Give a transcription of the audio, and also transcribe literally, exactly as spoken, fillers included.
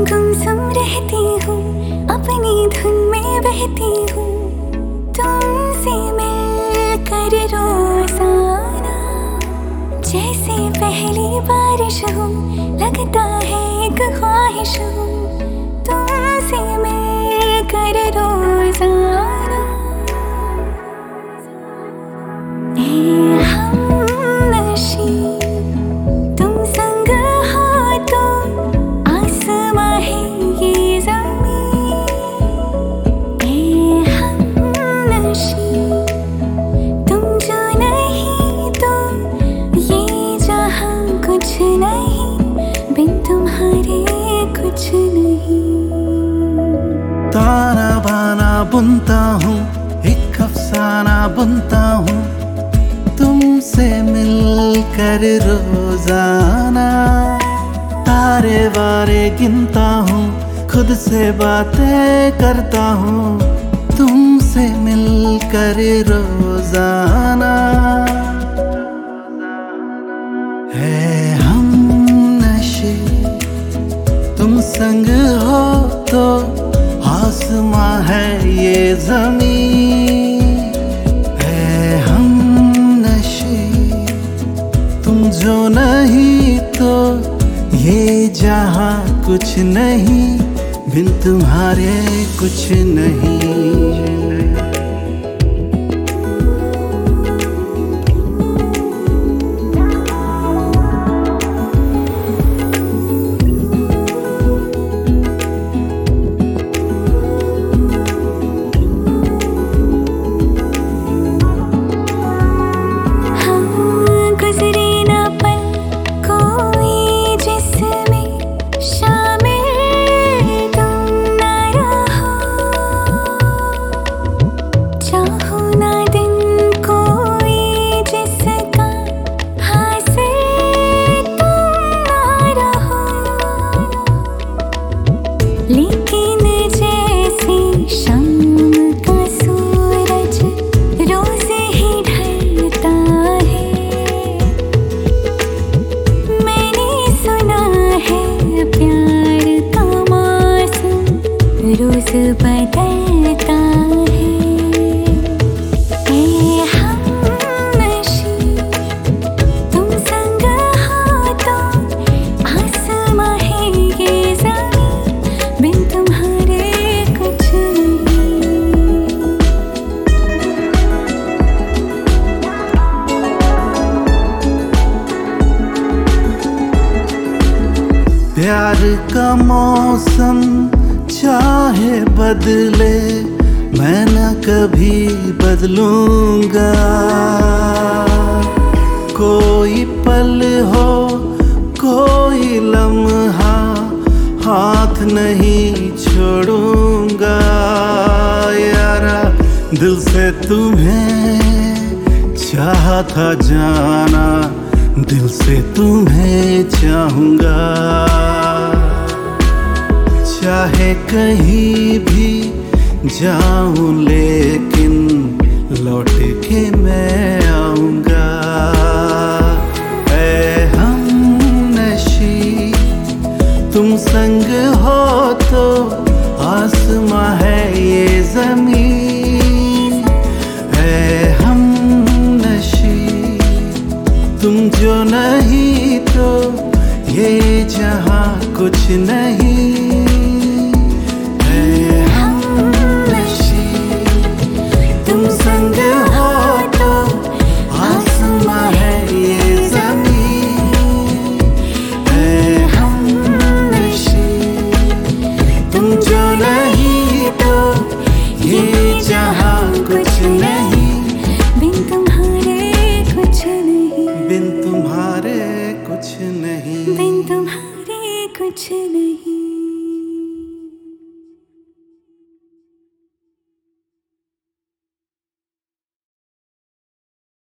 गुमसुम रहती हूँ, अपनी धुन में बहती हूँ, तुमसे मिलकर रोजाना। जैसे पहली बारिश हो, लगता है एक ख्वाहिश हो, तुमसे मिलकर रोजाना। ए हमनशी, तुम संग हो तो आसमां है ये ज़मीं। ए हमनशी, तुम जो नहीं तो ये जहां कुछ नहीं, बिन तुम्हारे कुछ नहीं। ताना बाना बुनता हूँ, एक अफसाना बुनता हूँ, तुमसे मिलकर रोजाना। तारे वारे गिनता हूँ, खुद से बातें करता हूँ, तुमसे मिलकर रोजाना। है हमनशी, तुम संग हो तो आसमां है ये ज़मीं। है हमनशी, तुम जो नहीं तो ये जहां कुछ नहीं, बिन तुम्हारे कुछ नहीं। लेकिन जैसे शाम का सूरज रोज ही ढलता है, मैंने सुना है प्यार का मौसम रोज बदलता है। ए हमनशी, तुम संग हो तो आसमां है ये ज़मीं, बिन तुम्हारे कुछ नहीं। प्यार का मौसम चाहे बदले, मैं न कभी बदलूंगा। कोई पल हो, कोई लम्हा, हाथ नहीं छोड़ूंगा। यारा दिल से तुम्हें चाहा था जाना, दिल से तुम्हें चाहूंगा। चाहे कहीं भी जाऊं लेकिन लौट के मैं आऊंगा। ऐ हमनशी, तुम संग हो तो आसमां है ये ज़मीं। ऐ हमनशी, तुम जो नहीं तो ये जहां कुछ नहीं। ऐ हमनशी, तुम संग हो तो आसमां है ये ज़मीं। ऐ हमनशी, तुम जो नहीं तो ये जहां कुछ नहीं, बिन तुम्हारे कुछ नहीं, बिन तुम्हारे कुछ नहीं, बिन तुम्हारे कुछ नहीं।